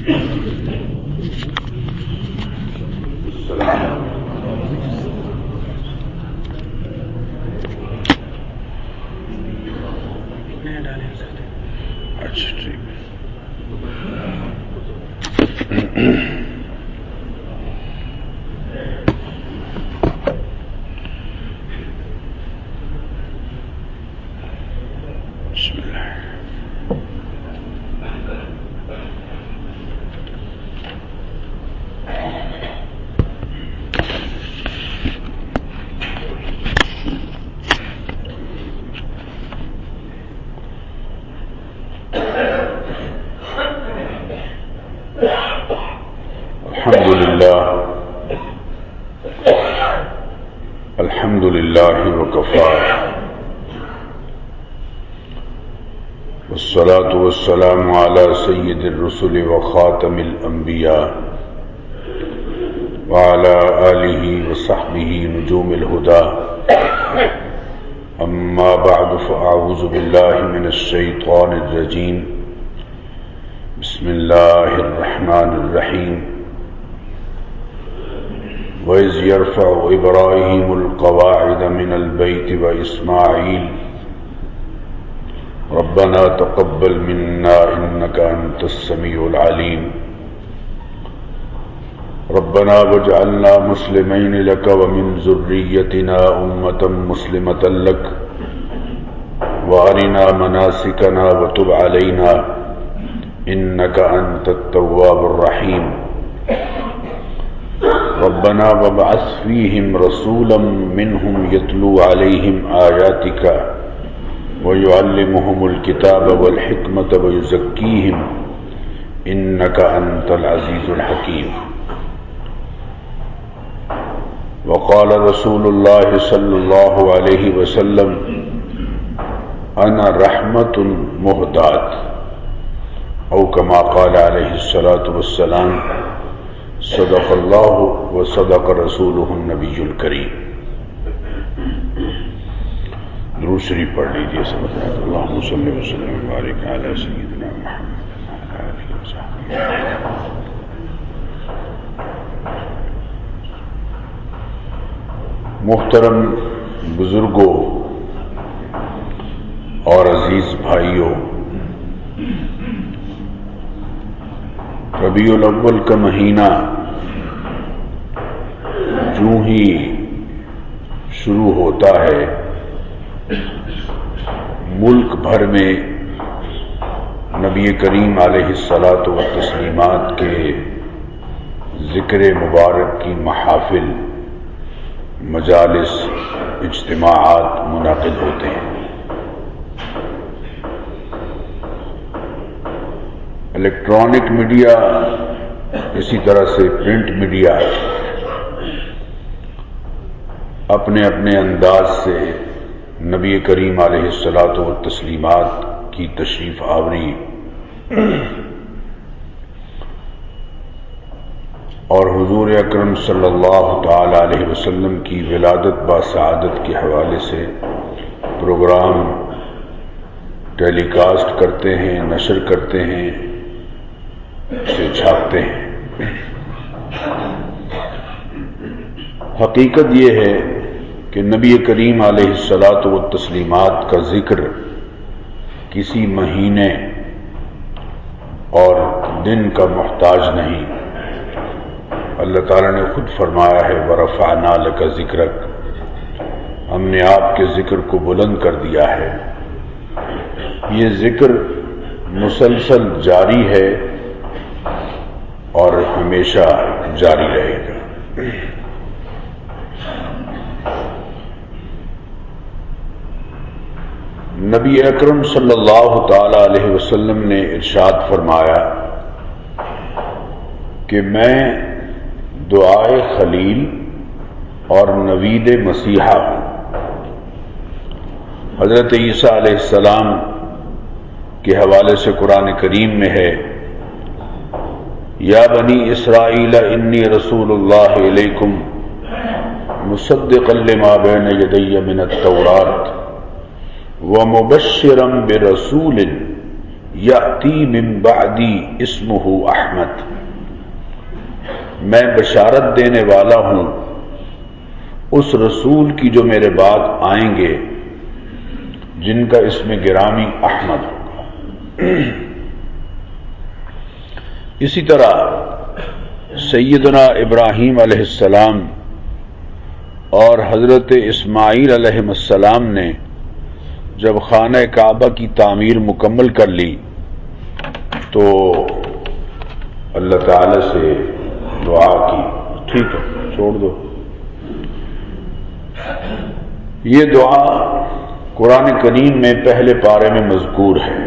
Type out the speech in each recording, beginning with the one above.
الحمد لله وكفى والصلاة والسلام على سيد الرسل وخاتم الأنبياء وعلى آله وصحبه نجوم الهدى أما بعد فأعوذ بالله من الشيطان الرجيم بسم الله الرحمن الرحيم وَإِذْ يَرْفَعُ إِبْرَاهِيمُ الْقَوَاعِدَ مِنَ الْبَيْتِ وَإِسْمَاعِيلُ رَبَّنَا تَقَبَّلْ مِنَّا إِنَّكَ أَنْتَ السَّمِيعُ الْعَلِيمُ رَبَّنَا وَاجْعَلْنَا مُسْلِمَيْنِ لَكَ وَمِنْ ذُرِّيَّتِنَا أُمَّةً مُسْلِمَةً لَكَ وَأَرِنَا مَنَاسِكَنَا وَتُبْ عَلَيْنَا إِنَّكَ أَنْتَ التَّوَّابُ الرَّحِيمُ ربنا وابعث فيهم رسولا منهم يتلو عليهم آياتك ويعلمهم الكتاب والحكمة ويزكيهم إنك أنت العزيز الحكيم وقال رسول الله صلى الله عليه وسلم أنا رحمة مهداة أو كما قال عليه الصلاة والسلام صدق اللہ وصدق رسولہ النبی الکریم. درود شریف پڑھ لیجیے سب. اللہم صلی وسلم وبارک علی سیدنا محمد وعلی آلہ وصحبہ. محترم بزرگوں اور عزیز بھائیوں، ربیع الاول کا مہینہ جو ہی شروع ہوتا ہے ملک بھر میں نبی کریم علیہ الصلاۃ والتسلیمات کے ذکر مبارک کی محافل، مجالس، اجتماعات منعقد ہوتے ہیں. الیکٹرانک میڈیا، اسی طرح سے پرنٹ میڈیا اپنے اپنے انداز سے نبی کریم علیہ الصلاۃ والتسلیمات کی تشریف آوری اور حضور اکرم صلی اللہ تعالی علیہ وسلم کی ولادت با سعادت کے حوالے سے پروگرام ٹیلی کاسٹ کرتے ہیں، نشر کرتے ہیں، سے چھاپتے ہیں. حقیقت یہ ہے کہ نبی کریم علیہ الصلاۃ والتسلیمات کا ذکر کسی مہینے اور دن کا محتاج نہیں. اللہ تعالیٰ نے خود فرمایا ہے وَرَفَعْنَا لَكَ ذِكْرَكَ، ہم نے آپ کے ذکر کو بلند کر دیا ہے. یہ ذکر مسلسل جاری ہے اور ہمیشہ جاری رہے گا. نبی اکرم صلی اللہ تعالی علیہ وسلم نے ارشاد فرمایا کہ میں دعائے خلیل اور نوید مسیحا ہوں. حضرت عیسیٰ علیہ السلام کے حوالے سے قرآن کریم میں ہے یا بنی اسرائیل انی رسول اللہ علیکم مصدقا لما بین یدی من التوراۃ ومبشرا برسول یأتی من بعدی اسمہ احمد، میں بشارت دینے والا ہوں اس رسول کی جو میرے بعد آئیں گے جن کا اسم گرامی احمد ہوگا۔ اسی طرح سیدنا ابراہیم علیہ السلام اور حضرت اسماعیل علیہ السلام نے جب خانہ کعبہ کی تعمیر مکمل کر لی تو اللہ تعالی سے دعا کی، ٹھیک ہے چھوڑ دو۔ یہ دعا قرآن کریم میں پہلے پارے میں مذکور ہے،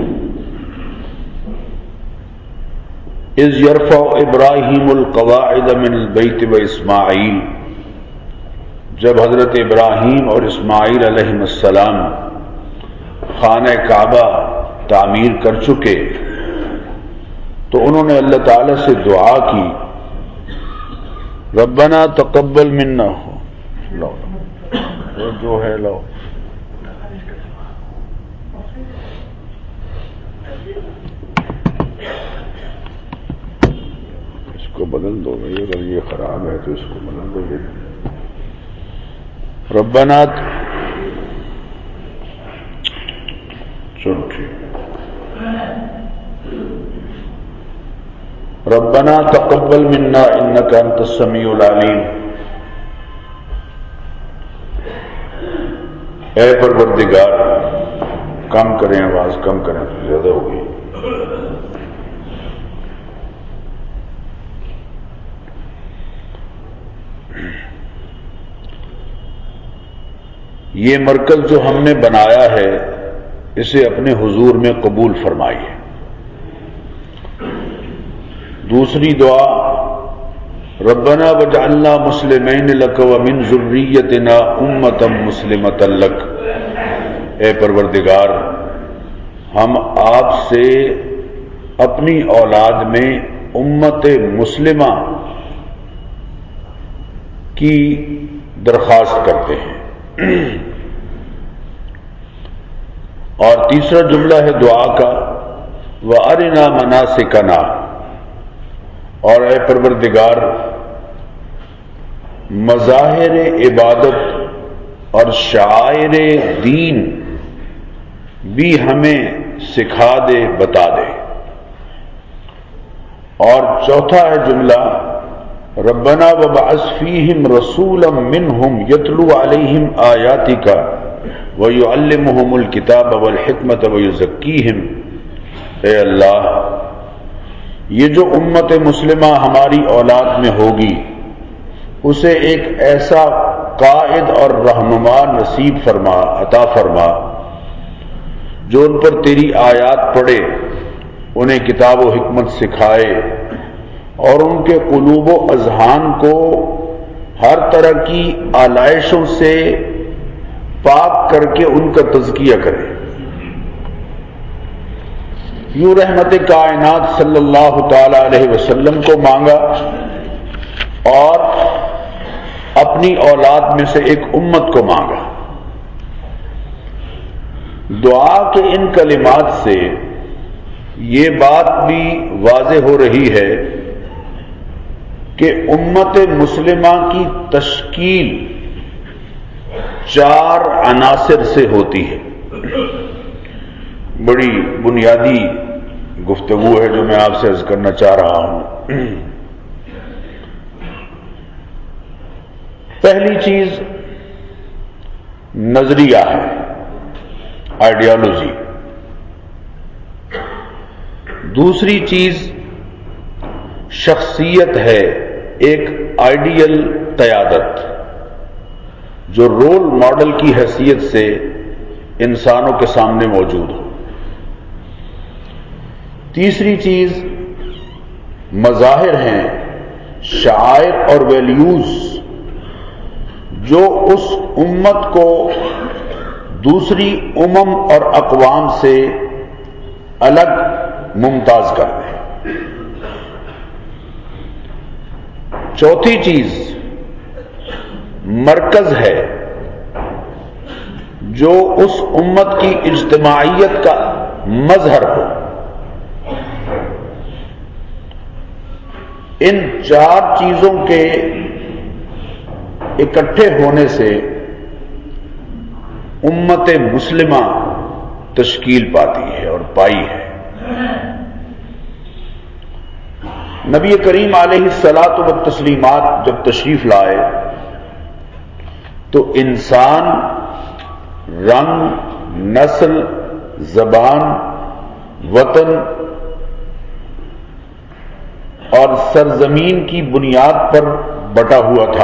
اذ یرفع ابراہیم القواعد من البیت و اسماعیل، جب حضرت ابراہیم اور اسماعیل علیہ السلام خانہ کعبہ تعمیر کر چکے تو انہوں نے اللہ تعالی سے دعا کی، ربنا تقبل منا، لو جو ہے لو، اس کو بدل دو بھائی، اگر یہ خراب ہے تو اس کو بدل دو۔ ربنا چلو ربنا تقبل منا انک انت السمیع العلیم، اے پروردگار، کم کریں آواز کم کریں تو زیادہ ہوگی۔ یہ مرکز جو ہم نے بنایا ہے اسے اپنے حضور میں قبول فرمائیے۔ دوسری دعا، ربنا وجعلنا مسلمین لک ومن ذریتنا امۃ مسلمۃ لک، اے پروردگار ہم آپ سے اپنی اولاد میں امت مسلمہ کی درخواست کرتے ہیں۔ اور تیسرا جملہ ہے دعا کا، وَأَرِنَا مَنَاسِكَنَا، اور اے پروردگار مظاہر عبادت اور شعائر دین بھی ہمیں سکھا دے، بتا دے۔ اور چوتھا ہے جملہ، ربنا وبعث فیہم رسولا منہم یتلو علیہم آیاتک ویعلمہم الکتاب والحکمت ویزکیہم، اے اللہ یہ جو امت مسلمہ ہماری اولاد میں ہوگی اسے ایک ایسا قائد اور رہنما نصیب فرما، عطا فرما جو ان پر تیری آیات پڑھے، انہیں کتاب و حکمت سکھائے اور ان کے قلوب و اذہان کو ہر طرح کی آلائشوں سے پاک کر کے ان کا تزکیہ کرے۔ یوں رحمت کائنات صلی اللہ تعالی علیہ وسلم کو مانگا اور اپنی اولاد میں سے ایک امت کو مانگا۔ دعا کے ان کلمات سے یہ بات بھی واضح ہو رہی ہے کہ امت مسلمہ کی تشکیل 4 عناصر سے ہوتی ہے۔ بڑی بنیادی گفتگو ہے جو میں آپ سے عرض کرنا چاہ رہا ہوں۔ پہلی چیز نظریہ ہے، آئیڈیالوجی۔ دوسری چیز شخصیت ہے، ایک آئیڈیل قیادت جو رول ماڈل کی حیثیت سے انسانوں کے سامنے موجود ہو۔ تیسری چیز مظاہر ہیں، شعائر اور ویلیوز جو اس امت کو دوسری امم اور اقوام سے الگ ممتاز کر دیں۔ چوتھی چیز مرکز ہے جو اس امت کی اجتماعیت کا مظہر ہو۔ ان چار چیزوں کے اکٹھے ہونے سے امت مسلمہ تشکیل پاتی ہے اور پائی ہے۔ نبی کریم علیہ الصلاۃ والتسلیمات جب تشریف لائے تو انسان رنگ، نسل، زبان، وطن اور سرزمین کی بنیاد پر بٹا ہوا تھا۔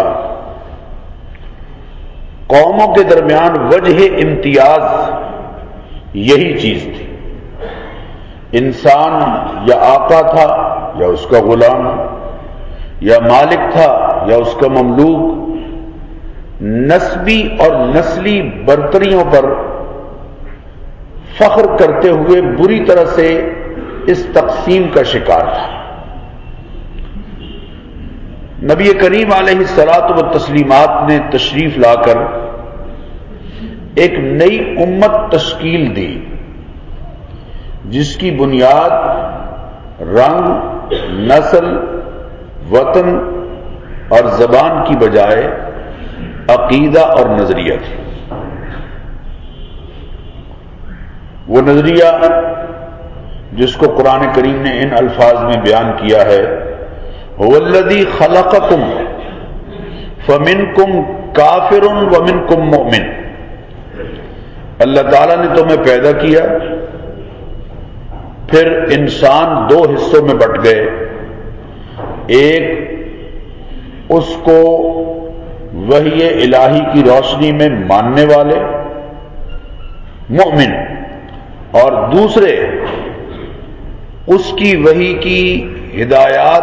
قوموں کے درمیان وجہ امتیاز یہی چیز تھی، انسان یا آقا تھا یا اس کا غلام، یا مالک تھا یا اس کا مملوک۔ نسبی اور نسلی برتریوں پر فخر کرتے ہوئے بری طرح سے اس تقسیم کا شکار تھا۔ نبی کریم علیہ الصلاۃ والتسلیمات نے تشریف لا کر ایک نئی امت تشکیل دی، جس کی بنیاد رنگ، نسل، وطن اور زبان کی بجائے عقیدہ اور نظریہ تھی۔ وہ نظریہ جس کو قرآن کریم نے ان الفاظ میں بیان کیا ہے، هو الذی خلقکم فمنکم کافر ومنکم مؤمن۔ اللہ تعالیٰ نے تمہیں پیدا کیا، پھر انسان دو حصوں میں بٹ گئے، ایک اس کو وحی الہی کی روشنی میں ماننے والے مومن، اور دوسرے اس کی وحی کی ہدایات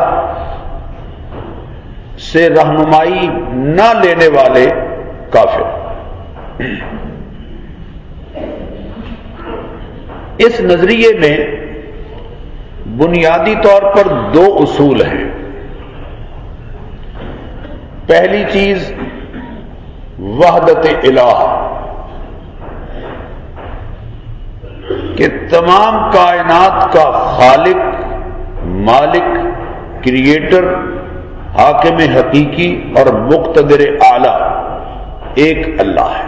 سے رہنمائی نہ لینے والے کافر۔ اس نظریے میں بنیادی طور پر دو اصول ہیں۔ پہلی چیز وحدت الہ، کہ تمام کائنات کا خالق، مالک، کریٹر، حاکم حقیقی اور مقتدر اعلی ایک اللہ ہے۔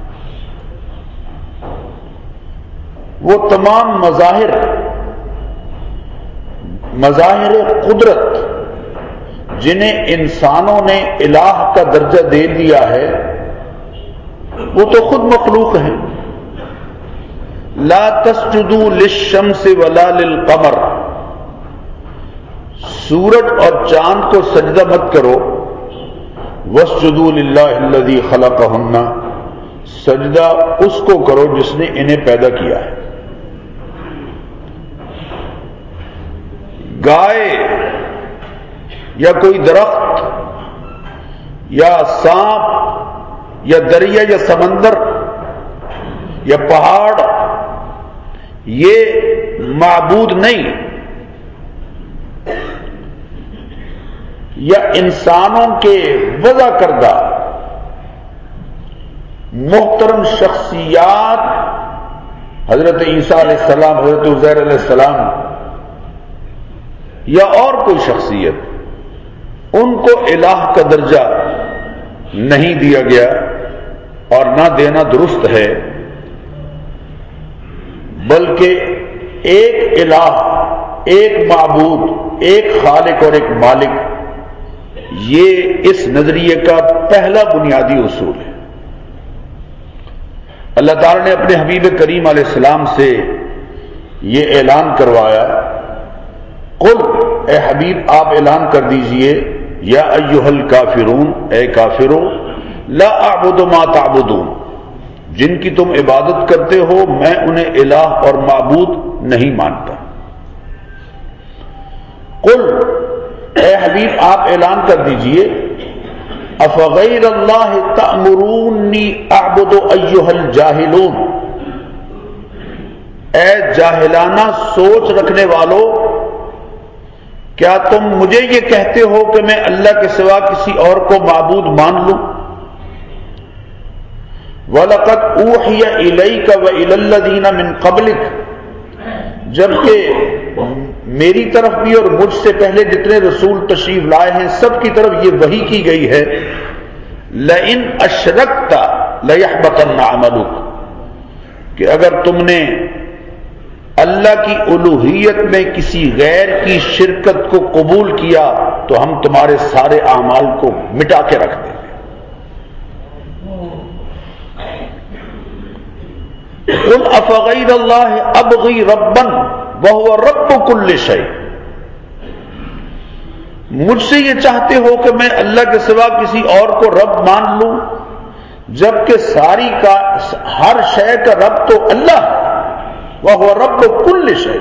وہ تمام مظاہر قدرت جنہیں انسانوں نے الہ کا درجہ دے دیا ہے، وہ تو خود مخلوق ہیں۔ لا تسجدوا للشمس ولا للقمر، سورج اور چاند کو سجدہ مت کرو، واسجدوا للہ الذی خلقہن، سجدہ اس کو کرو جس نے انہیں پیدا کیا ہے۔ گائے یا کوئی درخت یا سانپ یا دریا یا سمندر یا پہاڑ یہ معبود نہیں، یا انسانوں کے وضع کردہ محترم شخصیات، حضرت عیسیٰ علیہ السلام، حضرت عزیر علیہ السلام، یا اور کوئی شخصیت، ان کو الہ کا درجہ نہیں دیا گیا اور نہ دینا درست ہے، بلکہ ایک الہ، ایک معبود، ایک خالق اور ایک مالک، یہ اس نظریے کا پہلا بنیادی اصول ہے۔ اللہ تعالیٰ نے اپنے حبیب کریم علیہ السلام سے یہ اعلان کروایا، قل، اے حبیب آپ اعلان کر دیجئے، یا ایھا الکافرون، اے کافرو، لا اعبد ما تعبدون، جن کی تم عبادت کرتے ہو میں انہیں الہ اور معبود نہیں مانتا۔ قل، اے حبیب آپ اعلان کر دیجئے، افغیر اللہ تأمرونی اعبد ایھا الجاہلون، اے جاہلانہ سوچ رکھنے والوں، کیا تم مجھے یہ کہتے ہو کہ میں اللہ کے سوا کسی اور کو معبود مان لوں؟ وَلَقَدْ أُوحِيَ إِلَيْكَ وَإِلَى الَّذِينَ مِن قَبْلِكَ، جبکہ میری طرف بھی اور مجھ سے پہلے جتنے رسول تشریف لائے ہیں سب کی طرف یہ وحی کی گئی ہے لئن اشرکت لیحبطن عملک، کہ اگر تم نے اللہ کی الوہیت میں کسی غیر کی شرکت کو قبول کیا تو ہم تمہارے سارے اعمال کو مٹا کے رکھ دیں گے۔ قل افغیر اللہ ابغی ربا وہو رب کل شیء، مجھ سے یہ چاہتے ہو کہ میں اللہ کے سوا کسی اور کو رب مان لوں، جبکہ ساری کا ہر شے کا رب تو اللہ ہے، وہو رب کل شیء۔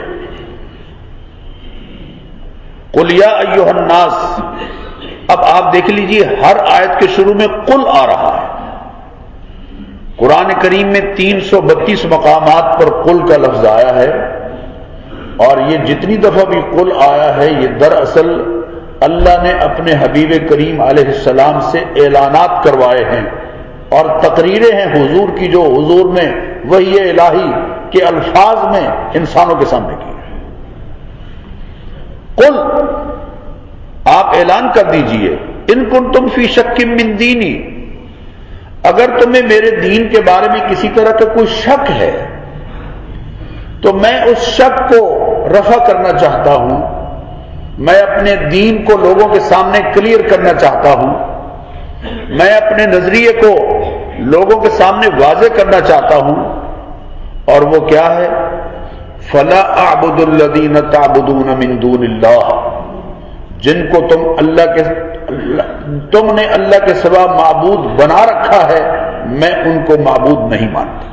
قل یا ایھا الناس، اب آپ دیکھ لیجئے ہر آیت کے شروع میں قل آ رہا ہے۔ قرآن کریم میں 332 مقامات پر قل کا لفظ آیا ہے، اور یہ جتنی دفعہ بھی قل آیا ہے یہ دراصل اللہ نے اپنے حبیب کریم علیہ السلام سے اعلانات کروائے ہیں اور تقریریں ہیں حضور کی جو حضور نے وحی الہی کے الفاظ میں انسانوں کے سامنے کی۔ قل، آپ اعلان کر دیجئے، ان کنتم فی شک من دینی، اگر تمہیں میرے دین کے بارے میں کسی طرح کا کوئی شک ہے تو میں اس شک کو رفع کرنا چاہتا ہوں، میں اپنے دین کو لوگوں کے سامنے کلیئر کرنا چاہتا ہوں، میں اپنے نظریے کو لوگوں کے سامنے واضح کرنا چاہتا ہوں، اور وہ کیا ہے؟ فَلَا أَعْبُدُ الَّذِينَ تَعْبُدُونَ مِن دُونِ اللَّهِ، جن کو تم نے اللہ کے سوا معبود بنا رکھا ہے، میں ان کو معبود نہیں مانتا۔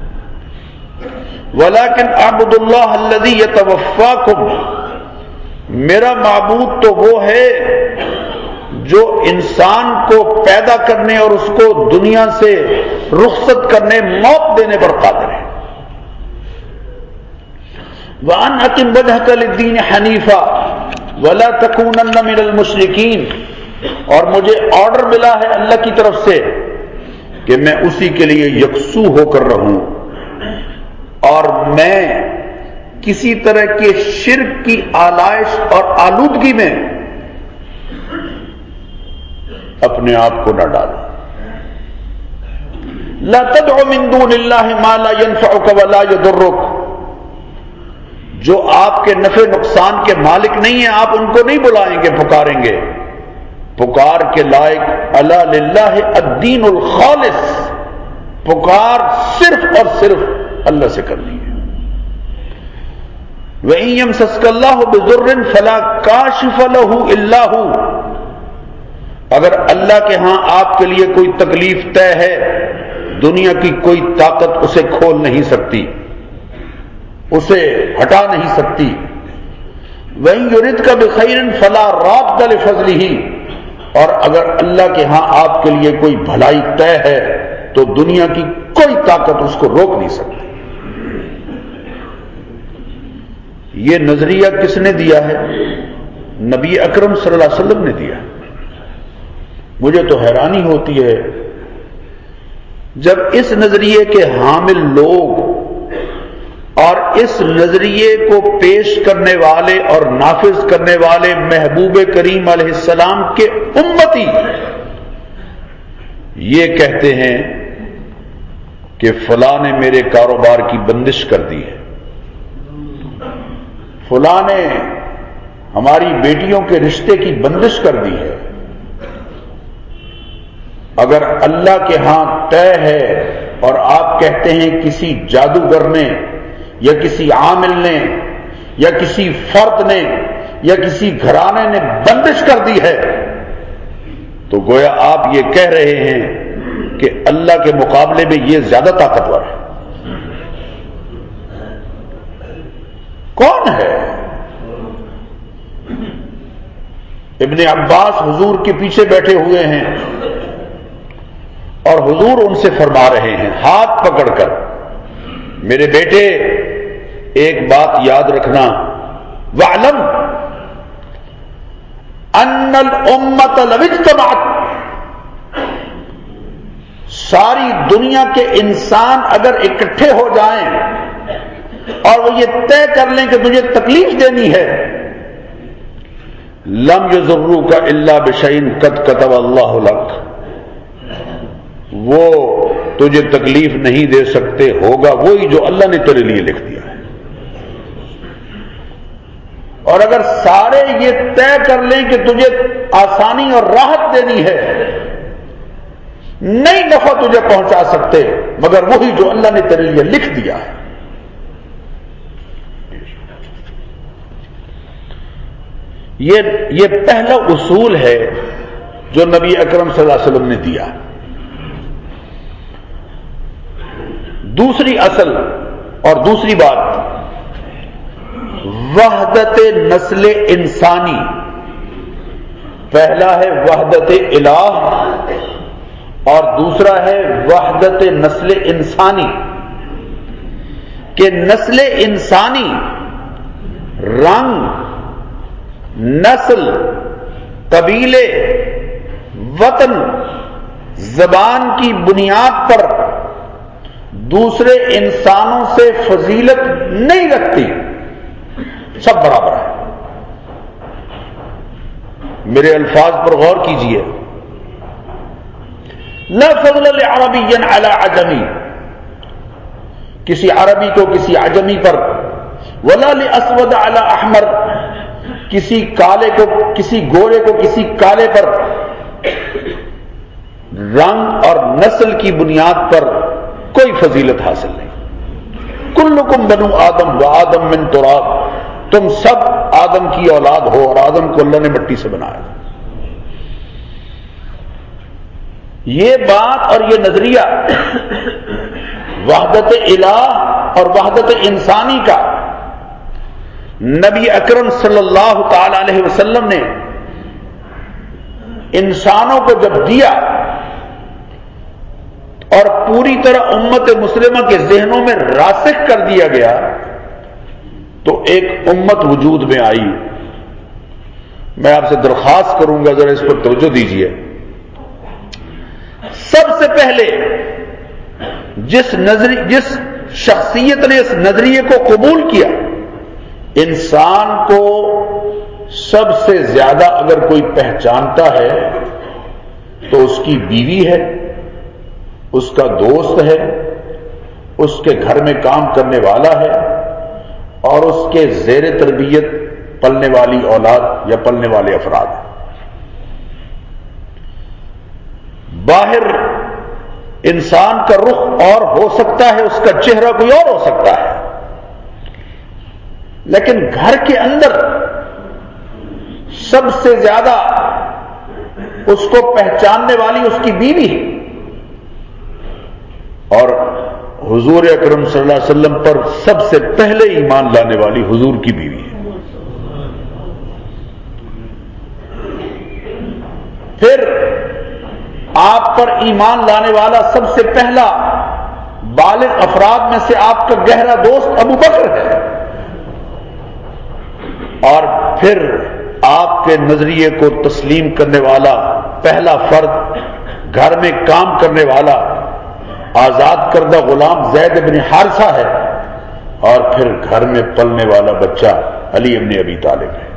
وَلَكِنْ أَعْبُدُ اللَّهَ الَّذِي يَتَوَفَّاكُمْ، میرا معبود تو وہ ہے جو انسان کو پیدا کرنے اور اس کو دنیا سے رخصت کرنے، موت دینے پر قادر ہے۔ وَأَنْ أَقِمْ وَجْهَكَ لِلدِّينِ حَنِيفًا وَلَا تَكُونَنَّ مِنَ الْمُشْرِكِينَ، اور مجھے آرڈر ملا ہے اللہ کی طرف سے کہ میں اسی کے لیے یکسو ہو کر رہوں، اور میں کسی طرح کے شرک کی آلائش اور آلودگی میں اپنے آپ کو نہ ڈالوں۔ لا تدع من دون اللہ ما لا ينفعك ولا يضرك، جو آپ کے نفع نقصان کے مالک نہیں ہیں آپ ان کو نہیں بلائیں گے، پکاریں گے۔ پکار کے لائق الا للہ الدین الخالص، پکار صرف اور صرف اللہ سے کرنی ہے۔ وَإِن يَمْسَسْكَ اللَّهُ بِضُرٍّ فَلَا كَاشِفَ لَهُ إِلَّا هُوَ، اگر اللہ کے ہاں آپ کے لیے کوئی تکلیف طے ہے، دنیا کی کوئی طاقت اسے کھول نہیں سکتی، اسے ہٹا نہیں سکتی۔ وَإِن يُرِدْكَ بِخَيْرٍ فَلَا رَادَّ لِفَضْلِهِ، اور اگر اللہ کے ہاں آپ کے لیے کوئی بھلائی طے ہے تو دنیا کی کوئی طاقت اس کو روک نہیں سکتی۔ یہ نظریہ کس نے دیا ہے؟ نبی اکرم صلی اللہ علیہ وسلم نے دیا۔ مجھے تو حیرانی ہوتی ہے جب اس نظریے کے حامل لوگ اور اس نظریے کو پیش کرنے والے اور نافذ کرنے والے محبوب کریم علیہ السلام کے امتی یہ کہتے ہیں کہ فلاں نے میرے کاروبار کی بندش کر دی ہے، فلاں نے ہماری بیٹیوں کے رشتے کی بندش کر دی ہے۔ اگر اللہ کے ہاں طے ہے اور آپ کہتے ہیں کسی جادوگر نے یا کسی عامل نے یا کسی فرد نے یا کسی گھرانے نے بندش کر دی ہے، تو گویا آپ یہ کہہ رہے ہیں کہ اللہ کے مقابلے میں یہ زیادہ طاقتور ہے۔ کون ہے؟ ابن عباس حضور کے پیچھے بیٹھے ہوئے ہیں اور حضور ان سے فرما رہے ہیں ہاتھ پکڑ کر، میرے بیٹے ایک بات یاد رکھنا، وَاعْلَمْ أَنَّ الْأُمَّةَ لَوِ اجْتَمَعَتْ، ساری دنیا کے انسان اگر اکٹھے ہو جائیں اور وہ یہ طے کر لیں کہ تجھے تکلیف دینی ہے، لم یضروک الا بشیء قد کتب اللہ لک، وہ تجھے تکلیف نہیں دے سکتے، ہوگا وہی جو اللہ نے تیرے لیے لکھ دیا ہے۔ اور اگر سارے یہ طے کر لیں کہ تجھے آسانی اور راحت دینی ہے، نئی نفع تجھے پہنچا سکتے مگر وہی جو اللہ نے تیرے لیے لکھ دیا ہے۔ یہ پہلا اصول ہے جو نبی اکرم صلی اللہ علیہ وسلم نے دیا۔ دوسری اصل اور دوسری بات، وحدت نسل انسانی۔ پہلا ہے وحدت الہ اور دوسرا ہے وحدت نسل انسانی، کہ نسل انسانی رنگ، نسل، قبیلے، وطن، زبان کی بنیاد پر دوسرے انسانوں سے فضیلت نہیں رکھتی، سب برابر ہے۔ میرے الفاظ پر غور کیجئے، لا فضل لعربی علی عجمی، کسی عربی کو کسی عجمی پر، ولا لاسود علی احمر، کسی کالے کو کسی گورے کو کسی کالے پر، رنگ اور نسل کی بنیاد پر کوئی فضیلت حاصل نہیں۔ کلکم بنو آدم و آدم من تراب، تم سب آدم کی اولاد ہو اور آدم کو اللہ نے مٹی سے بنایا۔ یہ بات اور یہ نظریہ وحدت الہ اور وحدت انسانی کا نبی اکرم صلی اللہ تعالی علیہ وسلم نے انسانوں کو جب دیا اور پوری طرح امت مسلمہ کے ذہنوں میں راسخ کر دیا گیا تو ایک امت وجود میں آئی۔ میں آپ سے درخواست کروں گا ذرا اس پر توجہ دیجیے۔ سب سے پہلے جس شخصیت نے اس نظریے کو قبول کیا، انسان کو سب سے زیادہ اگر کوئی پہچانتا ہے تو اس کی بیوی ہے، اس کا دوست ہے، اس کے گھر میں کام کرنے والا ہے اور اس کے زیر تربیت پلنے والی اولاد یا پلنے والے افراد ہیں۔ باہر انسان کا رخ اور ہو سکتا ہے، اس کا چہرہ کوئی اور ہو سکتا ہے، لیکن گھر کے اندر سب سے زیادہ اس کو پہچاننے والی اس کی بیوی ہے، اور حضور اکرم صلی اللہ علیہ وسلم پر سب سے پہلے ایمان لانے والی حضور کی بیوی ہے۔ پھر آپ پر ایمان لانے والا سب سے پہلا بالغ افراد میں سے آپ کا گہرا دوست ابو بکر ہے، اور پھر آپ کے نظریے کو تسلیم کرنے والا پہلا فرد گھر میں کام کرنے والا آزاد کردہ غلام زید بن حارثہ ہے، اور پھر گھر میں پلنے والا بچہ علی ابن ابی طالب ہے۔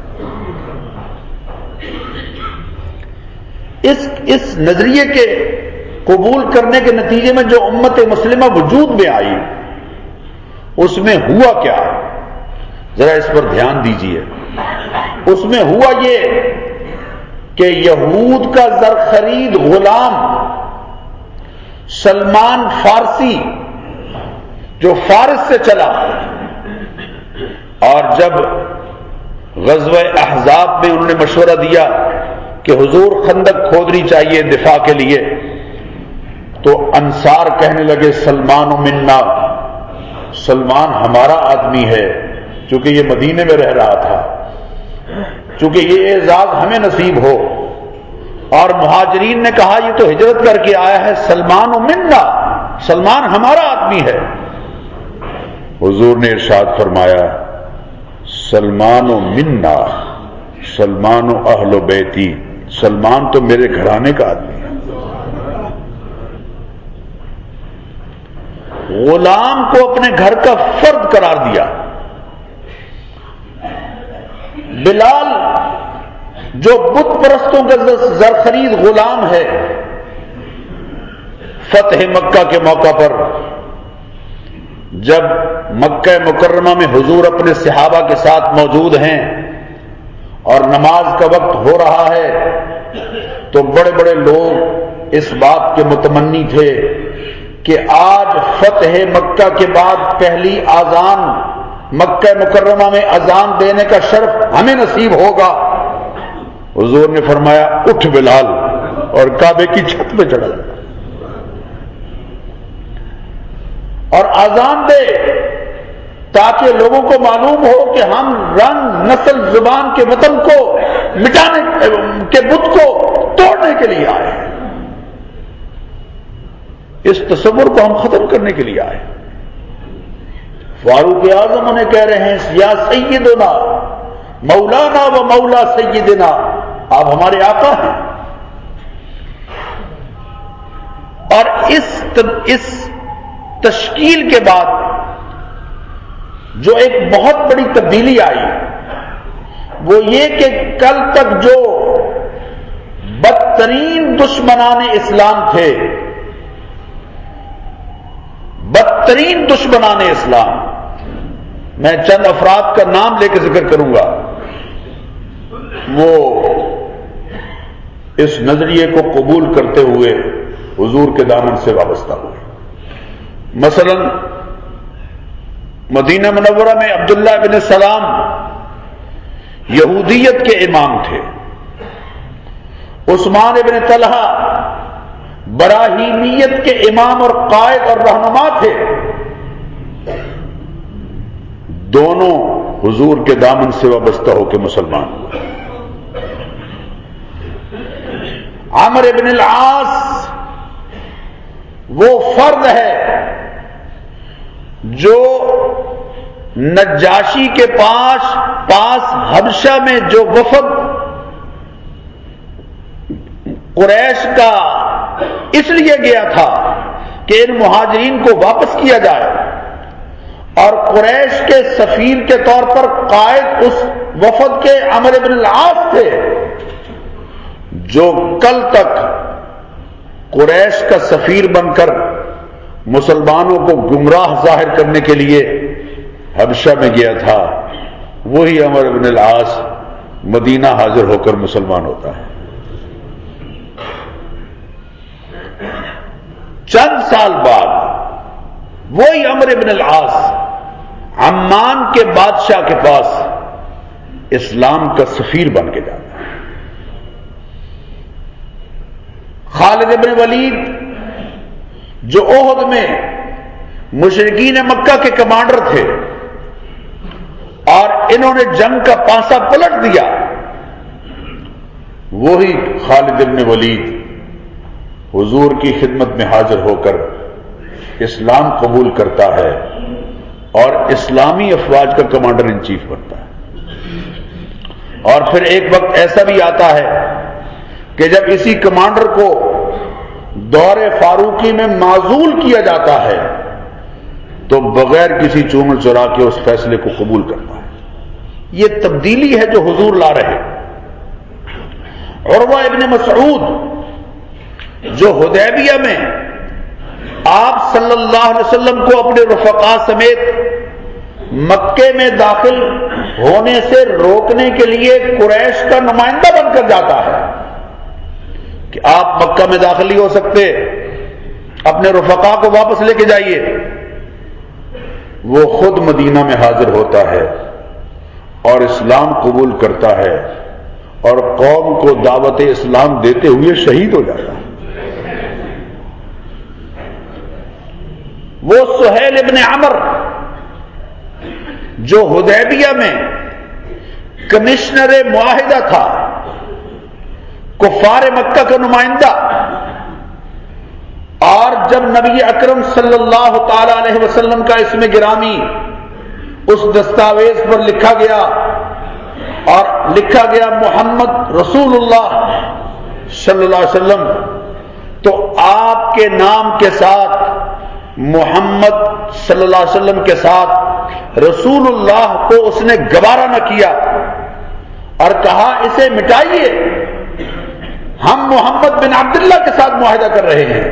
اس نظریے کے قبول کرنے کے نتیجے میں جو امت مسلمہ وجود میں آئی، اس میں ہوا کیا؟ ذرا اس پر دھیان دیجیے۔ اس میں ہوا یہ کہ یہود کا زرخرید غلام سلمان فارسی، جو فارس سے چلا، اور جب غزوہ احزاب میں انہوں نے مشورہ دیا کہ حضور خندق کھودنی چاہیے دفاع کے لیے، تو انصار کہنے لگے سلمان منا، سلمان ہمارا آدمی ہے، چونکہ یہ مدینے میں رہ رہا تھا، چونکہ یہ اعزاز ہمیں نصیب ہو۔ اور مہاجرین نے کہا یہ تو ہجرت کر کے آیا ہے، سلمان منا، سلمان ہمارا آدمی ہے۔ حضور نے ارشاد فرمایا سلمان منا، سلمان اہل بیتی، سلمان تو میرے گھرانے کا آدمی ہے۔ غلام کو اپنے گھر کا فرد قرار دیا. بلال جو بت پرستوں کا زرخرید غلام ہے، فتح مکہ کے موقع پر جب مکہ مکرمہ میں حضور اپنے صحابہ کے ساتھ موجود ہیں اور نماز کا وقت ہو رہا ہے، تو بڑے بڑے لوگ اس بات کے متمنی تھے کہ آج فتح مکہ کے بعد پہلی اذان مکہ مکرمہ میں اذان دینے کا شرف ہمیں نصیب ہوگا. حضور نے فرمایا اٹھ بلال، اور کعبے کی چھت پہ چڑھا اور اذان دے تاکہ لوگوں کو معلوم ہو کہ ہم رنگ نسل زبان کے وطن کو مٹانے کے بت کو توڑنے کے لیے آئے ہیں. اس تصور کو ہم ختم کرنے کے لیے آئے. فاروق اعظم انہیں کہہ رہے ہیں یا سیدنا مولانا و مولا سیدنا، آپ ہمارے آقا ہیں. اور اس تشکیل کے بعد جو ایک بہت بڑی تبدیلی آئی وہ یہ کہ کل تک جو بدترین دشمنان اسلام تھے، بدترین دشمنان اسلام، میں چند افراد کا نام لے کے ذکر کروں گا، وہ اس نظریے کو قبول کرتے ہوئے حضور کے دامن سے وابستہ ہوئے. مثلا مدینہ منورہ میں عبداللہ بن سلام یہودیت کے امام تھے. عثمان بن طلحہ براہیمیت کے امام اور قائد اور رہنما تھے. دونوں حضور کے دامن سے وابستہ ہو کے مسلمان ہوئے. عمرو بن العاص وہ فرد ہے جو نجاشی کے پاس حبشہ میں جو وفد قریش کا اس لیے گیا تھا کہ ان مہاجرین کو واپس کیا جائے، اور قریش کے سفیر کے طور پر قائد اس وفد کے عمرو بن العاص تھے، جو کل تک قریش کا سفیر بن کر مسلمانوں کو گمراہ ظاہر کرنے کے لیے حبشہ میں گیا تھا. وہی عمرو بن العاص مدینہ حاضر ہو کر مسلمان ہوتا ہے. چند سال بعد وہی عمرو بن العاص عمان کے بادشاہ کے پاس اسلام کا سفیر بن کے جاتا ہے. خالد بن ولید جو احد میں مشرکین مکہ کے کمانڈر تھے اور انہوں نے جنگ کا پانسا پلٹ دیا، وہی خالد بن ولید حضور کی خدمت میں حاضر ہو کر اسلام قبول کرتا ہے اور اسلامی افواج کا کمانڈر ان چیف بنتا ہے. اور پھر ایک وقت ایسا بھی آتا ہے کہ جب اسی کمانڈر کو دور فاروقی میں معزول کیا جاتا ہے تو بغیر کسی چومڑ چرا کے اس فیصلے کو قبول کرتا ہے. یہ تبدیلی ہے جو حضور لا رہے. عروہ ابن مسعود جو حدیبیہ میں آپ صلی اللہ علیہ وسلم کو اپنے رفقا سمیت مکے میں داخل ہونے سے روکنے کے لیے قریش کا نمائندہ بن کر جاتا ہے کہ آپ مکہ میں داخل نہیں ہو سکتے، اپنے رفقا کو واپس لے کے جائیے. وہ خود مدینہ میں حاضر ہوتا ہے اور اسلام قبول کرتا ہے اور قوم کو دعوت اسلام دیتے ہوئے شہید ہو جاتا ہے. وہ سہیل ابن عمر جو حدیبیہ میں کمشنر معاہدہ تھا، کفار مکہ کا نمائندہ، اور جب نبی اکرم صلی اللہ تعالی علیہ وسلم کا اسم گرامی اس دستاویز پر لکھا گیا اور لکھا گیا محمد رسول اللہ صلی اللہ علیہ وسلم، تو آپ کے نام کے ساتھ محمد صلی اللہ علیہ وسلم کے ساتھ رسول اللہ کو اس نے گوارا نہ کیا اور کہا اسے مٹائیے، ہم محمد بن عبداللہ کے ساتھ معاہدہ کر رہے ہیں،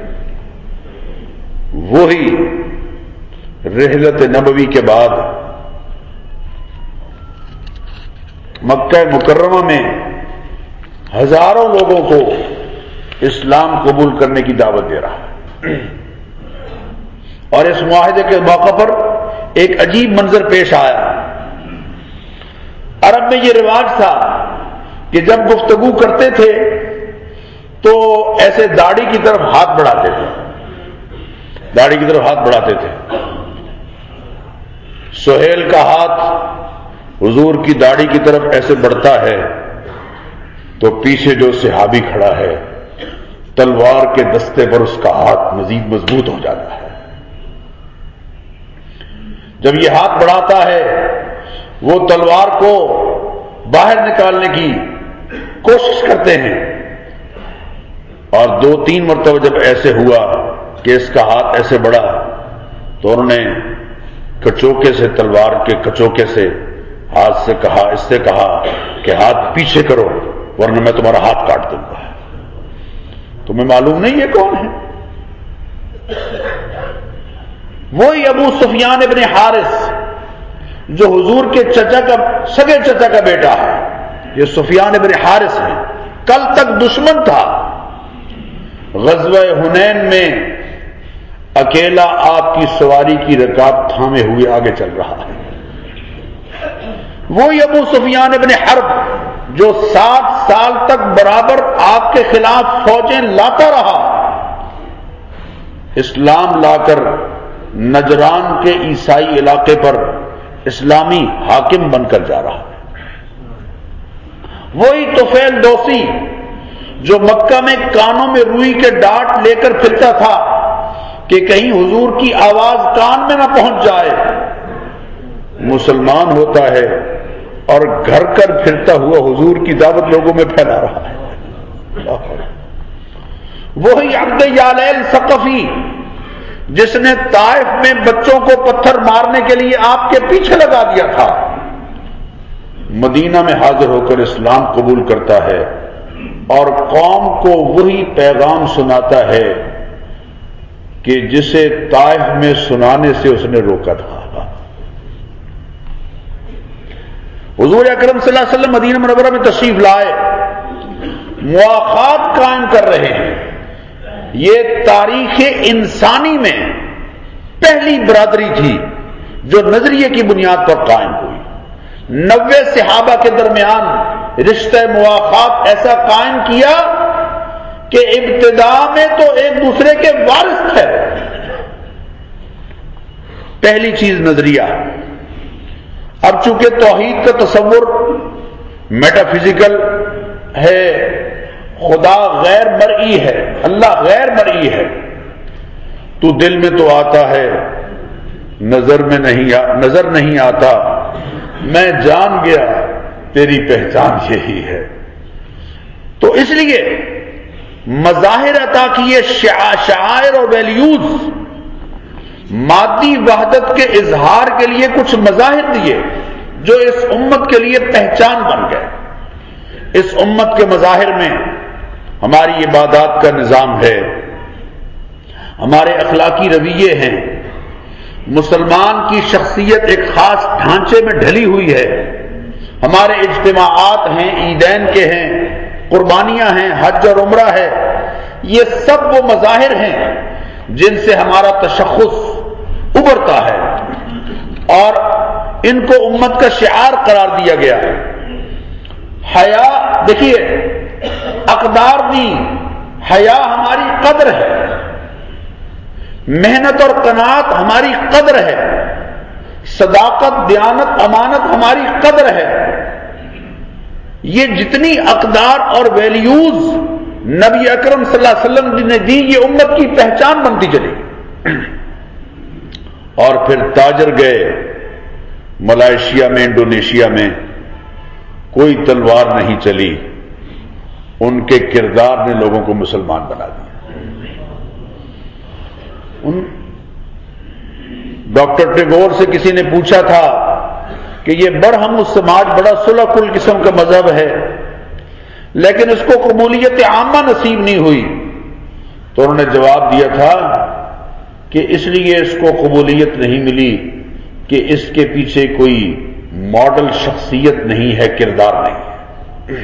وہی رحلت نبوی کے بعد مکہ مکرمہ میں ہزاروں لوگوں کو اسلام قبول کرنے کی دعوت دے رہا ہے۔ اور اس معاہدے کے موقع پر ایک عجیب منظر پیش آیا۔ عرب میں یہ رواج تھا کہ جب گفتگو کرتے تھے تو ایسے داڑھی کی طرف ہاتھ بڑھاتے تھے، داڑھی کی طرف ہاتھ بڑھاتے تھے۔ سہیل کا ہاتھ حضور کی داڑھی کی طرف ایسے بڑھتا ہے تو پیچھے جو صحابی کھڑا ہے تلوار کے دستے پر اس کا ہاتھ مزید مضبوط ہو جاتا ہے۔ جب یہ ہاتھ بڑھاتا ہے وہ تلوار کو باہر نکالنے کی کوشش کرتے ہیں، اور 2-3 مرتبہ جب ایسے ہوا کہ اس کا ہاتھ ایسے بڑھا تو انہوں نے کچوکے سے، تلوار کے کچوکے سے ہاتھ سے کہا، اس سے کہا کہ ہاتھ پیچھے کرو ورنہ میں تمہارا ہاتھ کاٹ دوں گا۔ تمہیں معلوم نہیں یہ کون ہے؟ وہی ابو سفیان ابن حارث جو حضور کے چچا کا، سگے چچا کا بیٹا ہے۔ یہ سفیان ابن حارث ہے، کل تک دشمن تھا، غزوہ حنین میں اکیلا آپ کی سواری کی رکاب تھامے ہوئے آگے چل رہا ہے۔ وہی ابو سفیان ابن حرب جو 7 سال تک برابر آپ کے خلاف فوجیں لاتا رہا، اسلام لا کر نجران کے عیسائی علاقے پر اسلامی حاکم بن کر جا رہا ہے۔ وہی طفیل دوسی جو مکہ میں کانوں میں روئی کے ڈانٹ لے کر پھرتا تھا کہ کہیں حضور کی آواز کان میں نہ پہنچ جائے، مسلمان ہوتا ہے اور گھر کر پھرتا ہوا حضور کی دعوت لوگوں میں پھیلا رہا ہے۔ وہی عبد یالیل ثقفی جس نے طائف میں بچوں کو پتھر مارنے کے لیے آپ کے پیچھے لگا دیا تھا، مدینہ میں حاضر ہو کر اسلام قبول کرتا ہے اور قوم کو وہی پیغام سناتا ہے کہ جسے طائف میں سنانے سے اس نے روکا تھا۔ حضور اکرم صلی اللہ علیہ وسلم مدینہ منورہ میں تشریف لائے، مواخات قائم کر رہے ہیں۔ یہ تاریخ انسانی میں پہلی برادری تھی جو نظریے کی بنیاد پر قائم ہوئی۔ 90 صحابہ کے درمیان رشتہ مواخات ایسا قائم کیا کہ ابتدا میں تو ایک دوسرے کے وارث تھے۔ پہلی چیز نظریہ۔ اب چونکہ توحید کا تصور میٹا فزیکل ہے، خدا غیر مرئی ہے، اللہ غیر مرئی ہے، تو دل میں تو آتا ہے، نظر نہیں آتا، میں جان گیا تیری پہچان یہی ہے۔ تو اس لیے مظاہر عطا کیے، شعائر اور ویلیوز، مادی وحدت کے اظہار کے لیے کچھ مظاہر دیے جو اس امت کے لیے پہچان بن گئے۔ اس امت کے مظاہر میں ہماری عبادات کا نظام ہے، ہمارے اخلاقی رویے ہیں، مسلمان کی شخصیت ایک خاص ڈھانچے میں ڈھلی ہوئی ہے، ہمارے اجتماعات ہیں، عیدین کے ہیں، قربانیاں ہیں، حج اور عمرہ ہے۔ یہ سب وہ مظاہر ہیں جن سے ہمارا تشخص ابھرتا ہے اور ان کو امت کا شعار قرار دیا گیا ہے۔ حیا، دیکھیے اقدار دی، حیا ہماری قدر ہے، محنت اور قناعت ہماری قدر ہے، صداقت، دیانت، امانت ہماری قدر ہے۔ یہ جتنی اقدار اور ویلیوز نبی اکرم صلی اللہ علیہ وسلم نے دی، یہ امت کی پہچان بنتی چلی۔ اور پھر تاجر گئے ملائیشیا میں، انڈونیشیا میں، کوئی تلوار نہیں چلی، ان کے کردار نے لوگوں کو مسلمان بنا دیا۔ ڈاکٹر ٹیگور سے کسی نے پوچھا تھا کہ یہ برہم السماج بڑا صلح کل قسم کا مذہب ہے لیکن اس کو قبولیت عامہ نصیب نہیں ہوئی، تو انہوں نے جواب دیا تھا کہ اس لیے اس کو قبولیت نہیں ملی کہ اس کے پیچھے کوئی ماڈل شخصیت نہیں ہے، کردار نہیں ہے۔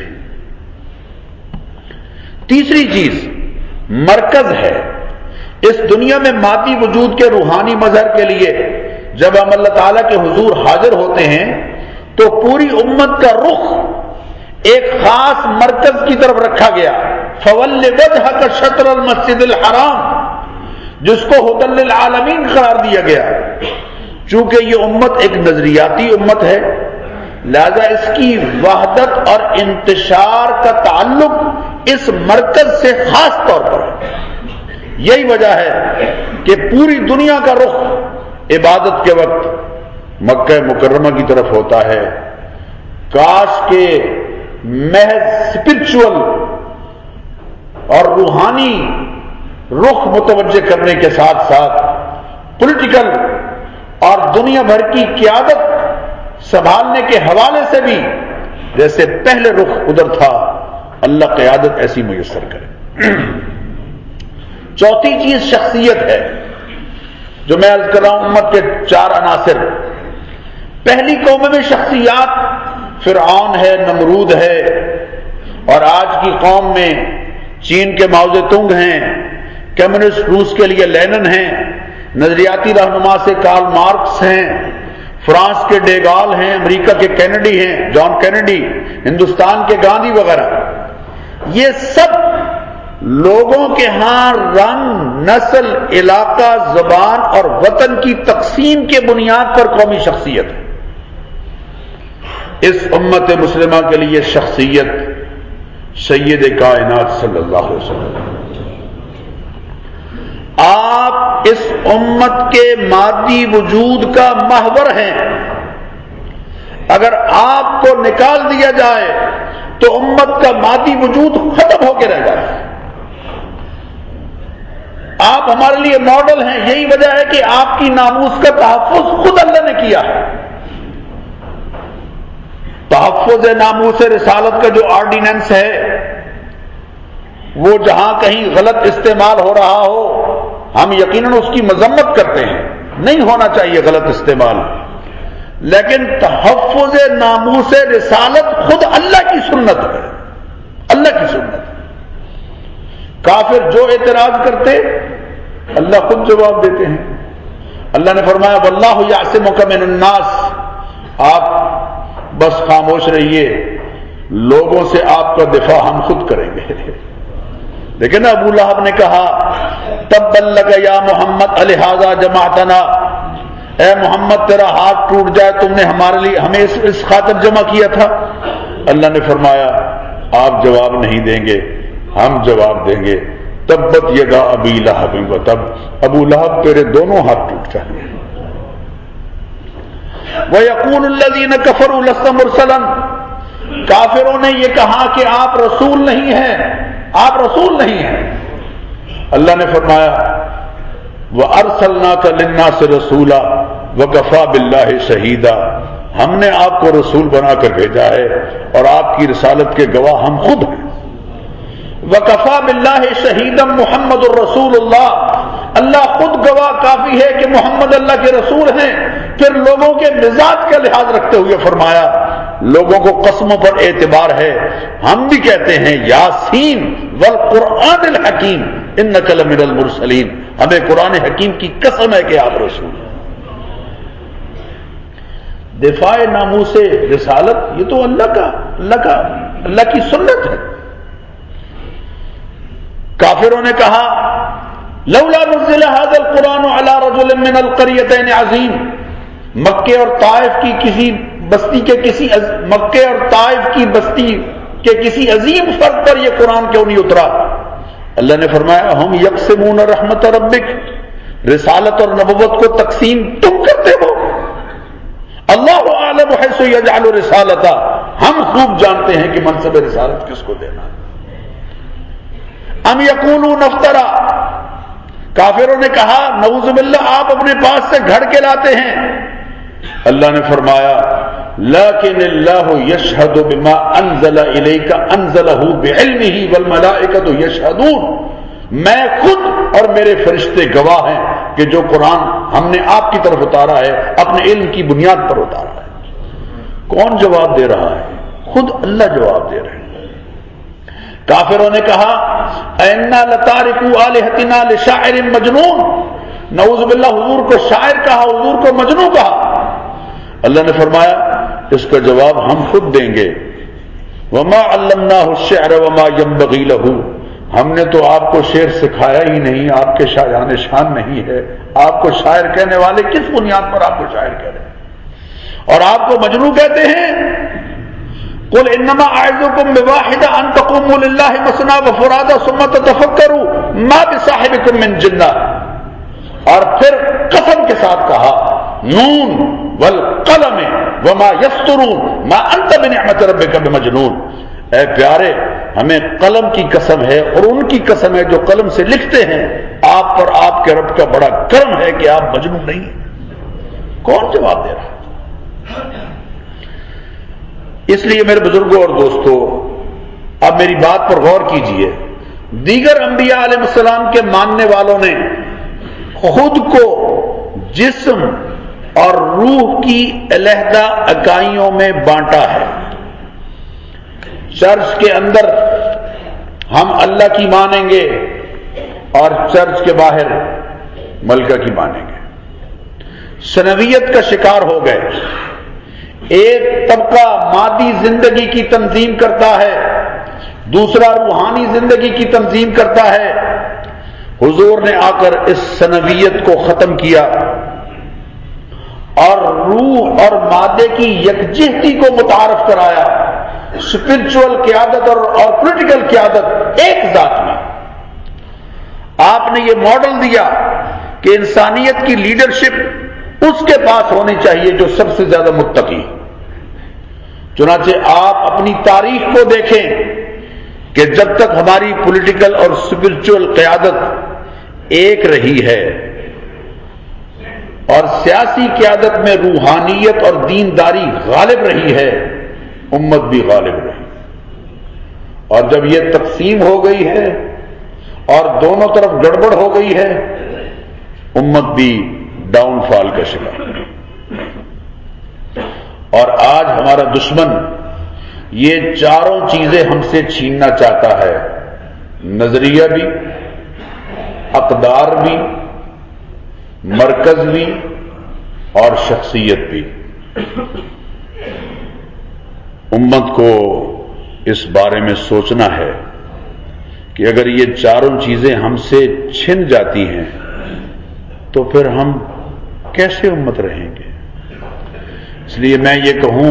تیسری چیز مرکز ہے۔ اس دنیا میں مادی وجود کے روحانی مظہر کے لیے جب ہم اللہ تعالیٰ کے حضور حاضر ہوتے ہیں تو پوری امت کا رخ ایک خاص مرکز کی طرف رکھا گیا، فَوَلِّ وَجْهَكَ شَطْرَ الْمَسْجِدِ الْحَرَامِ، جس کو ہدی للعالمین قرار دیا گیا۔ چونکہ یہ امت ایک نظریاتی امت ہے لہذا اس کی وحدت اور انتشار کا تعلق اس مرکز سے خاص طور پر ہے۔ یہی وجہ ہے کہ پوری دنیا کا رخ عبادت کے وقت مکہ مکرمہ کی طرف ہوتا ہے۔ کاش کے محض اسپرچول اور روحانی رخ متوجہ کرنے کے ساتھ ساتھ پولیٹیکل اور دنیا بھر کی قیادت سنبھالنے کے حوالے سے بھی جیسے پہلے رخ ادھر تھا، اللہ قیادت ایسی میسر کرے۔ چوتھی چیز شخصیت ہے جو میں عرض کر رہا ہوں، امت کے 4 عناصر۔ پہلی قوم میں شخصیات فرعون ہے، نمرود ہے، اور آج کی قوم میں چین کے ماؤ زے تونگ ہیں، کمیونسٹ روس کے لیے لینن ہیں، نظریاتی رہنما سے کارل مارکس ہیں، فرانس کے ڈیگال ہیں، امریکہ کے کینیڈی ہیں، جان کینیڈی، ہندوستان کے گاندھی وغیرہ۔ یہ سب لوگوں کے ہاں رنگ، نسل، علاقہ، زبان اور وطن کی تقسیم کے بنیاد پر قومی شخصیت ہے۔ اس امت مسلمہ کے لیے شخصیت سید کائنات صلی اللہ علیہ وسلم۔ آپ اس امت کے مادی وجود کا محور ہیں۔ اگر آپ کو نکال دیا جائے تو امت کا مادی وجود ختم ہو کے رہ جاتا ہے۔ آپ ہمارے لیے ماڈل ہیں، یہی وجہ ہے کہ آپ کی ناموس کا تحفظ خود اللہ نے کیا ہے۔ تحفظ ناموس رسالت کا جو آرڈیننس ہے وہ جہاں کہیں غلط استعمال ہو رہا ہو ہم یقیناً اس کی مذمت کرتے ہیں، نہیں ہونا چاہیے غلط استعمال، لیکن تحفظ ناموس رسالت خود اللہ کی سنت ہے، اللہ کی سنت ہے۔ کافر جو اعتراض کرتے اللہ خود جواب دیتے ہیں۔ اللہ نے فرمایا واللہ یعصمک من الناس، آپ بس خاموش رہیے، لوگوں سے آپ کا دفاع ہم خود کریں گے۔ لیکن ابو لہب نے کہا تبا لک یا محمد الہذا جمعتنا، اے محمد تیرا ہاتھ ٹوٹ جائے، تم نے ہمارے لیے ہمیں اس خاطر جمع کیا تھا۔ اللہ نے فرمایا آپ جواب نہیں دیں گے، ہم جواب دیں گے۔ تبت یدا ابی لہب وتب، ابو لہب تیرے دونوں ہاتھ ٹوٹ جائیں گے۔ وَيَقُولُ الَّذِينَ كَفَرُوا لَسْتَ مُرْسَلًا، کافروں نے یہ کہا کہ آپ رسول نہیں ہیں، آپ رسول نہیں ہیں۔ اللہ نے فرمایا وَأَرْسَلْنَاكَ لِلنَّاسِ رَسُولًا وَكَفَى بِاللَّهِ شَهِيدًا، ہم نے آپ کو رسول بنا کر بھیجا ہے اور آپ کی رسالت کے گواہ ہم خود ہیں۔ وَكَفَى بِاللَّهِ شَهِيدًا محمد الرسول اللہ، اللہ خود گواہ کافی ہے کہ محمد اللہ کے رسول ہیں۔ پھر لوگوں کے مزاج کا لحاظ رکھتے ہوئے فرمایا لوگوں کو قسموں پر اعتبار ہے، ہم بھی کہتے ہیں یاسین والقرآن الحکیم انک لمن المرسلین، ہمیں قرآن حکیم کی قسم ہے کہ آپ رسول ہیں۔ دفاع ناموس رسالت یہ تو اللہ کی سنت ہے۔ کافروں نے کہا لولا نزل هذا القرآن على رجل من القريتين عظیم، مکے اور طائف کی کسی بستی کے مکے اور طائف کی بستی کے کسی عظیم فرد پر یہ قرآن کیوں نہیں اترا؟ اللہ نے فرمایا ہم یقسمون رحمت ربک، رسالت اور نبوت کو تقسیم تم کرتے ہو، اللہ اعلم حیث یجعل رسالتہ، ہم خوب جانتے ہیں کہ منصب رسالت کس کو دینا۔ ام یقولون افترا، کافروں نے کہا نعوذ باللہ آپ اپنے پاس سے گھڑ کے لاتے ہیں. اللہ نے فرمایا لیکن اللہ یشہد بما انزل الیک انزلہ بعلمہ والملائکۃ یشہدون، میں خود اور میرے فرشتے گواہ ہیں کہ جو قرآن ہم نے آپ کی طرف اتارا ہے اپنے علم کی بنیاد پر اتارا ہے. کون جواب دے رہا ہے؟ خود اللہ جواب دے رہے ہیں. کافروں نے کہا اَإِنَّا لَتَارِكُو آلِهَتِنَا لِشَاعِرٍ مَجْنُونٍ، نعوذ باللہ حضور کو شاعر کہا، حضور کو مجنون کہا. اللہ نے فرمایا اس کا جواب ہم خود دیں گے. وَمَا عَلَّمْنَاهُ الشِّعْرَ وَمَا يَنبَغِي لَهُ، ہم نے تو آپ کو شعر سکھایا ہی نہیں، آپ کے شایان شان نہیں ہے. آپ کو شاعر کہنے والے کس بنیاد پر آپ کو شاعر کہہ رہے ہیں اور آپ کو مجنون کہتے ہیں؟ قل انما اعظکم بواحدہ ان تقوموا للہ مثنی وفرادی ثم تتفکروا ما بصاحبکم من جنہ. اور پھر قسم کے ساتھ کہا نون والقلم وما یسطرون ما انت بنعمت ربک بمجنون. اے پیارے ہمیں قلم کی قسم ہے اور ان کی قسم ہے جو قلم سے لکھتے ہیں، آپ پر آپ کے رب کا بڑا کرم ہے کہ آپ مجنون نہیں ہیں. کون جواب دے رہا؟ اس لیے میرے بزرگوں اور دوستوں اب میری بات پر غور کیجئے. دیگر انبیاء علیہ السلام کے ماننے والوں نے خود کو جسم اور روح کی علیحدہ اکائیوں میں بانٹا ہے. چرچ کے اندر ہم اللہ کی مانیں گے اور چرچ کے باہر ملکہ کی مانیں گے. ثنویت کا شکار ہو گئے. ایک طبقہ مادی زندگی کی تنظیم کرتا ہے، دوسرا روحانی زندگی کی تنظیم کرتا ہے. حضور نے آ کر اس ثنویت کو ختم کیا اور روح اور مادے کی یکجہتی کو متعارف کرایا. اسپرچول قیادت اور پولیٹیکل قیادت ایک ذات میں. آپ نے یہ ماڈل دیا کہ انسانیت کی لیڈرشپ اس کے پاس ہونی چاہیے جو سب سے زیادہ متقی. چنانچہ آپ اپنی تاریخ کو دیکھیں کہ جب تک ہماری پولیٹیکل اور اسپرچول قیادت ایک رہی ہے اور سیاسی قیادت میں روحانیت اور دینداری غالب رہی ہے، امت بھی غالب رہی. اور جب یہ تقسیم ہو گئی ہے اور دونوں طرف گڑبڑ ہو گئی ہے، امت بھی ڈاؤن فال کا شکار. اور آج ہمارا دشمن یہ چاروں چیزیں ہم سے چھیننا چاہتا ہے، نظریہ بھی، اقدار بھی، مرکز بھی اور شخصیت بھی. امت کو اس بارے میں سوچنا ہے کہ اگر یہ چاروں چیزیں ہم سے چھن جاتی ہیں تو پھر ہم کیسے امت رہیں گے. اس لیے میں یہ کہوں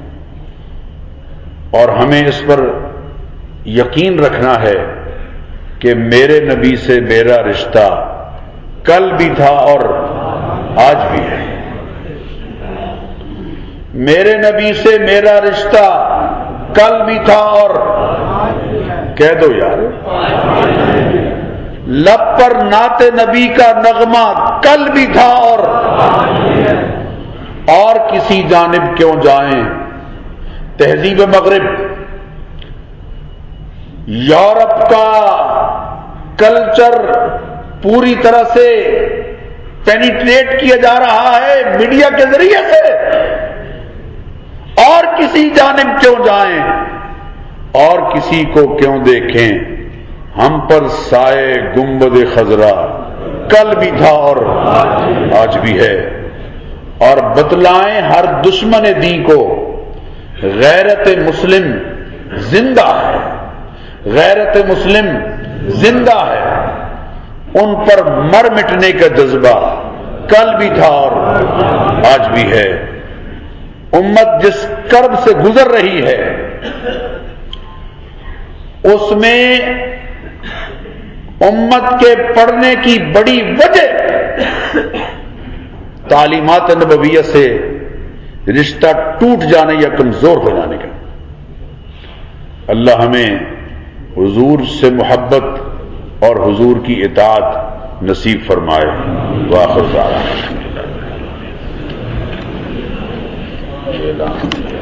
اور ہمیں اس پر یقین رکھنا ہے کہ میرے نبی سے میرا رشتہ کل بھی تھا اور آج بھی ہے. میرے نبی سے میرا رشتہ کل بھی تھا اور کہہ دو یار، لب پر نعت نبی کا نغمہ کل بھی تھا اور کسی جانب کیوں جائیں. تہذیب مغرب، یورپ کا کلچر پوری طرح سے پینیٹریٹ کیا جا رہا ہے میڈیا کے ذریعے سے، اور کسی جانب کیوں جائیں اور کسی کو کیوں دیکھیں. ہم پر سائے گنبد خضرا کل بھی تھا اور آج بھی ہے. اور بتلائیں ہر دشمن دین کو غیرت مسلم زندہ ہے، غیرت مسلم زندہ ہے. ان پر مر مٹنے کا جذبہ کل بھی تھا اور آج بھی ہے. امت جس کرب سے گزر رہی ہے اس میں امت کے پڑھنے کی بڑی وجہ تعلیمات نبویہ سے رشتہ ٹوٹ جانے یا کمزور ہو جانے کا. اللہ ہمیں حضور سے محبت اور حضور کی اطاعت نصیب فرمائے۔ وآخر دعوانا الحمدللہ۔